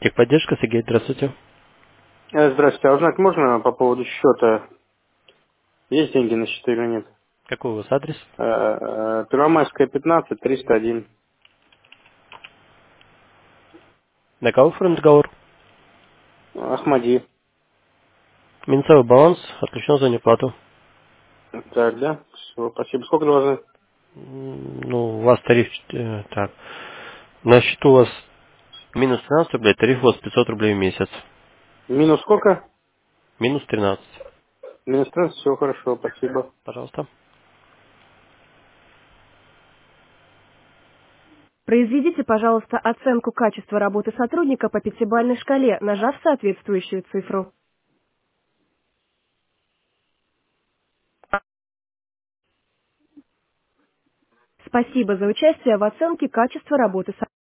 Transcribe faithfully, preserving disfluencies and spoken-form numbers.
Техподдержка, Сергей, здравствуйте. Э, Здравствуйте, а узнать можно по поводу счета? Есть деньги на счету или нет? Какой у вас адрес? Э, э, Первомайская, пятнадцать, триста один. На кого оформлен договор? Ахмади. Минусовой баланс, отключен за неплату. Так, да? Всё, спасибо. Сколько должны? М, Ну, у вас тариф, э, так, на счету у вас минус тринадцать рублей, тариф у вас пятьсот рублей в месяц. Минус сколько? Минус тринадцать. Минус тринадцать, все хорошо, спасибо. Пожалуйста. Произведите, пожалуйста, оценку качества работы сотрудника по пятибалльной шкале, нажав соответствующую цифру. Спасибо за участие в оценке качества работы сотрудника.